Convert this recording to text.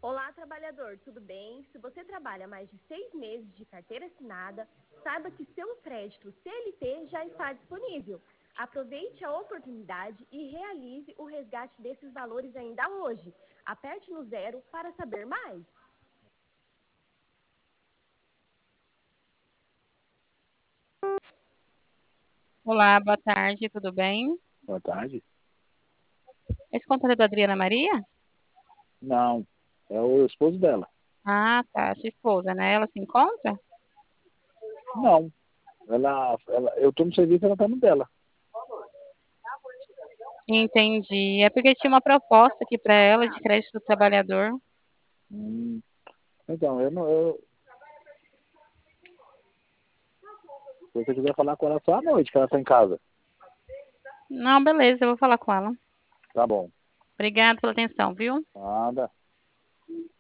Olá, trabalhador, tudo bem? Se você trabalha mais de 6 meses de carteira assinada, saiba que seu crédito CLT já está disponível. Aproveite a oportunidade e realize o resgate desses valores ainda hoje. Aperte no 0 para saber mais. Olá, boa tarde, tudo bem? Boa tarde. Esse contato é da Adriana Maria? Não, é o esposo dela. Ah, tá, sua esposa, né? Ela se encontra? Não, eu tô no serviço, ela tá no dela. Entendi. É porque tinha uma proposta aqui para ela de crédito do trabalhador. Hum, então, se você quiser falar com ela só à noite, que ela tá em casa. Não, beleza, eu vou falar com ela. Tá bom. Obrigada pela atenção, viu? Nada.